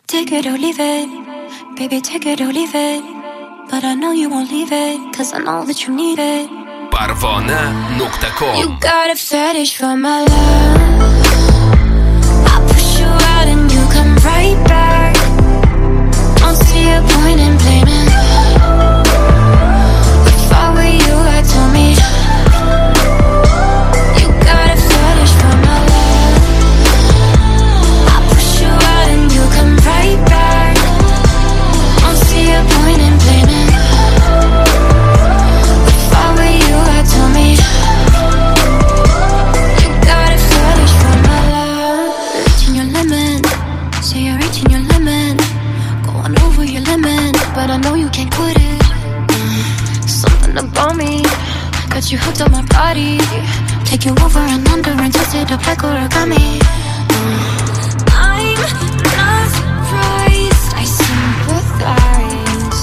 Take it or leave it, baby, take it or leave it. But I know you won't leave it, cause I know that you need it. Parvana.com. You got a fetish for my love. I push you out and you come right back. Don't see a point in blaming. If I were you, I'd tell me. You got a fetish for my love. I push you out and you come right back. Don't see a point in blaming. If I were you, I'd tell me. You got a fetish for my love. Reaching your limit, say you're reaching your limit. Going over your limit, but I know you can't quit it. Something about me got you hooked on my body. Take you over and under and twist it up like origami. I'm not surprised, I sympathize.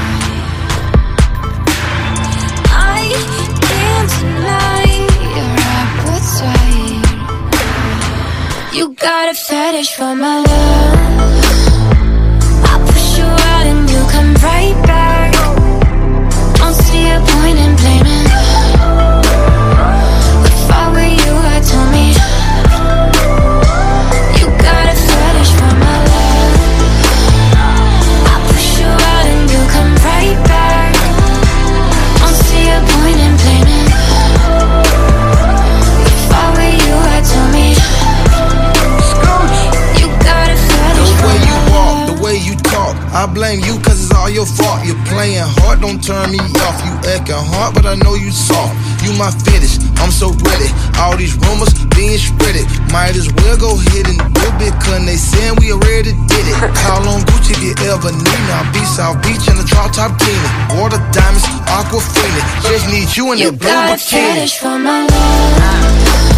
I can't deny your appetite. You got a fetish for my love. I push you out and you come right back. Don't see a point in blaming. If I were you, I'd tell me. You got a fetish for my love. I push you out and you come right back. Don't see a point in blaming. If I were you, I'd tell me. You got a fetish for my love. The way you walk, the way you talk, I blame you cause it's all your fault. You're playing hard, don't turn me off. You acting hard, but I know you soft. You my fetish, I'm so ready. All these rumors being spreaded. Might as well go ahead and do it, cause they saying we already did it. Call on Gucci if you ever need me. I'll be South Beach in the drop top teeny. Water diamonds, aquafina. Just need you in that blue bikini. You got a fetish for my love.